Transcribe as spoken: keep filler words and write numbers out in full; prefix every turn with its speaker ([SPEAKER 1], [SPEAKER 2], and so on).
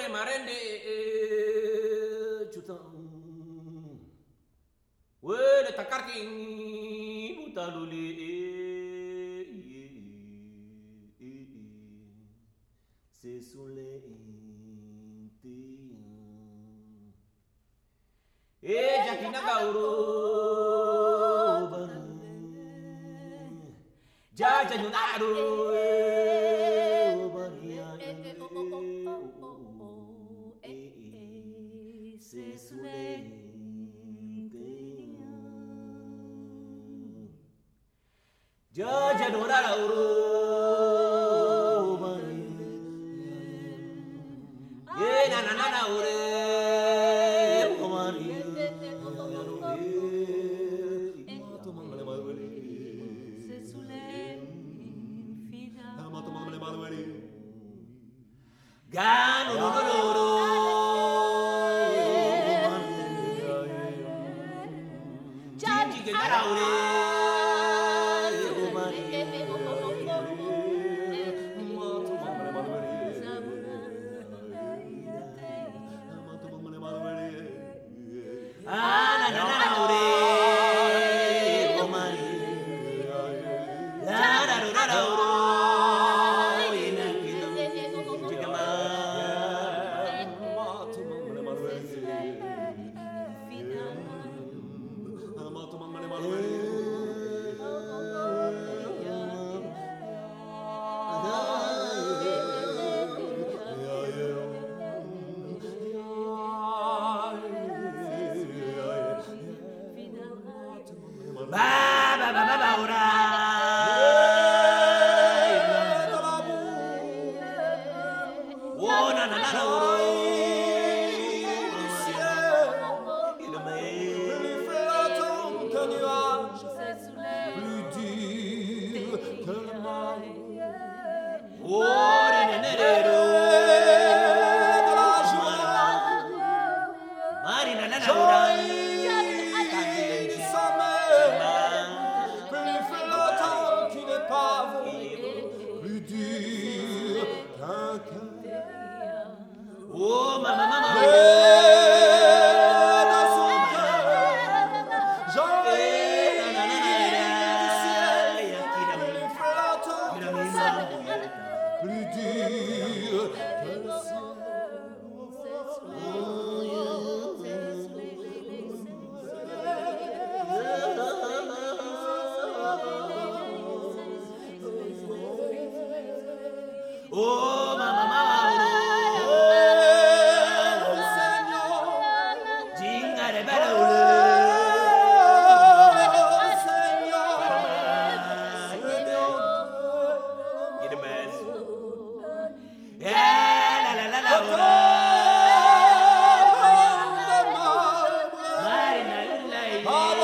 [SPEAKER 1] Ore marende chuta. Wele takarti butaluli. C'est sous les Eh jakina gauro. Jaja nyunaro. Jaja doraro. Ye na na na na ore. Gano no no no. Jinji ke karaure. Ana na na ore. Omari. La la la la. Ba ba ba ba ba ora. Oh na na na na ora. Il met plus flottant qu'un nuage, plus dur que le mar. Oh na na na na. De la joie. Mari na na na ora. Oh mama mama. Dans son cœur, j'en ai du ciel, plus flottant que le ciel, plus dur que le ciel. Oh mama mama. Oh